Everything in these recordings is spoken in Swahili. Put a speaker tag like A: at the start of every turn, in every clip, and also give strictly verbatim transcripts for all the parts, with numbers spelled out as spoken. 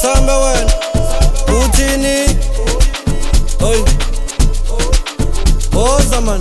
A: Asamba wena uthini Oi Oza man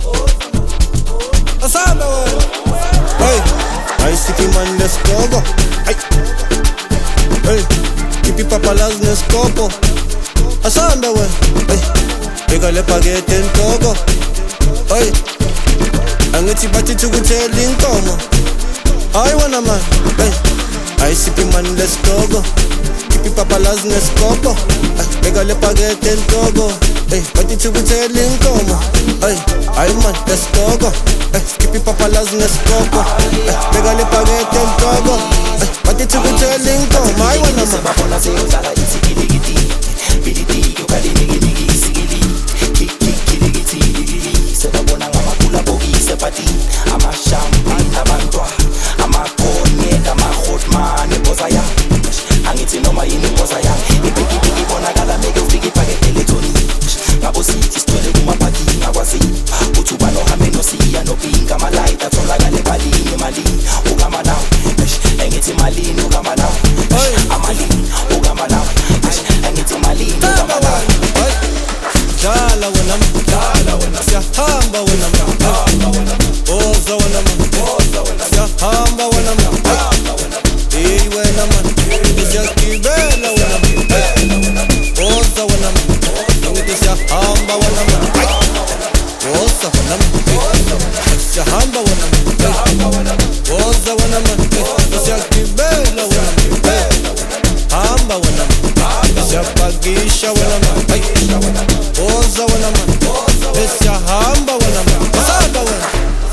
A: Asamba wena Oi I see man let's go go Ay Oi Kipi papalas neskopo Asamba wena Oi Pegale paquete en togo Oi Angithi bathi thukuthela inkomo Ay wena man Oi I see man let's go go Kipi papalas neskopo Pegale paquete en togo Ey, bathi thukuthela inkomo Ay ay man let's go go Kipi papalas neskopo Pegale paquete en togo Bathi thukuthela inkomo Ay wena man
B: Babona seyodlala isikiliki Biliti yokalimiki isikili Kick kick kilikiti likili Sebabona ngamakula bokise pati Ama-champagne abantwa Ama-cognac ama-hotman Iboza ya Angithi noma yini iboza ya Ibiki biki bonakala meke ufiki paquete letoni Ngabo sithi sithwele kumapaki ngakwazi Uthuba nohambe nosiya nopinka Malaita tholakale balini emalini Ukama nawe Engithi malini ukama nawe Amalini ukama nawe Engithi malini ukama nawe
A: Dala wena dala wena siyahamba wena Oza wena siyahamba wena Hey wena man siyagibela wena Oza wena ngithi siyahamba wena Oza wena siyahamba wena Oza wena siyagibela wena Hamba wena siyapakisha wena Oza wena man siyahamba wena Asamba wena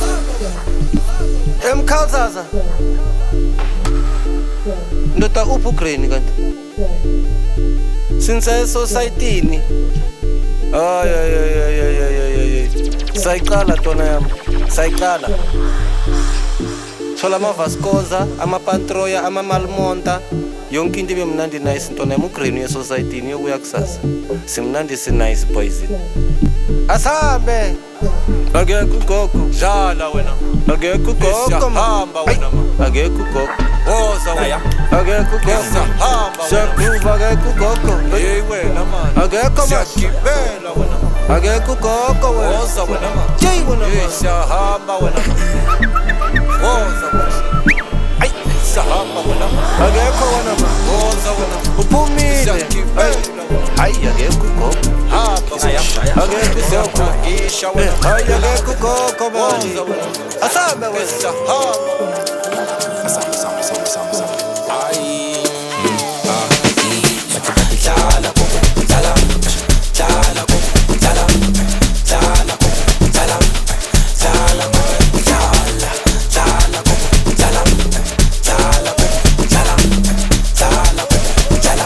A: Emkhathaza Ndoda uphu green kanti Since society Ay ay ay ay ay ay ay Sayiqala tona yami Sayiqala Thola ama Vascoza ama Pantroya ama Malmonta yonke into ibe mnandi nice into nami ugreen ye society yokuya kusasa simnandi si nice boys Asambe Akekho ugogo dlala wena Akekho ugogo hamba wena Akekho ugogo Oza wena Akekho ugogo hamba Sekuva akekho ugogo hey wena man Akekho siyagibela wena Akekho ugogo wena Oza wena man hey wena siyahamba wena Oza wena ay siyahamba wena Akekho wena man Oza wena uphumile siyagibela ay akekho ugogo Akekho siyakukisha wena Ay akekho ugogo mani Asambe wena siyahamba Asamba samba samba samba samba Ay Bathi bathi dlala koko dlala Dlala koko dlala Dlala koko dlala Dlala koko dlala Dlala koko dlala Dlala koko dlala Dlala koko dlala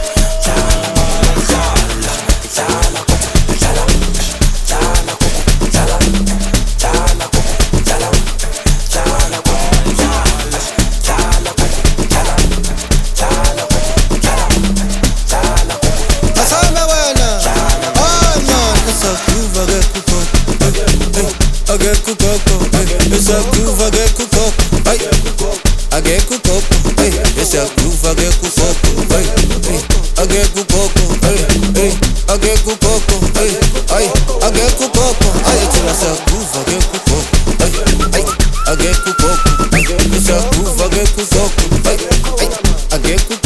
A: Akekho ugogo esakuva akekho ugogo ay akekho ugogo ay esakuva akekho ugogo ay akekho ugogo ay akekho ugogo ay ay akekho ugogo ay thina sakuva akekho ugogo ay akekho ugogo esakuva akekho ugogo ay akekho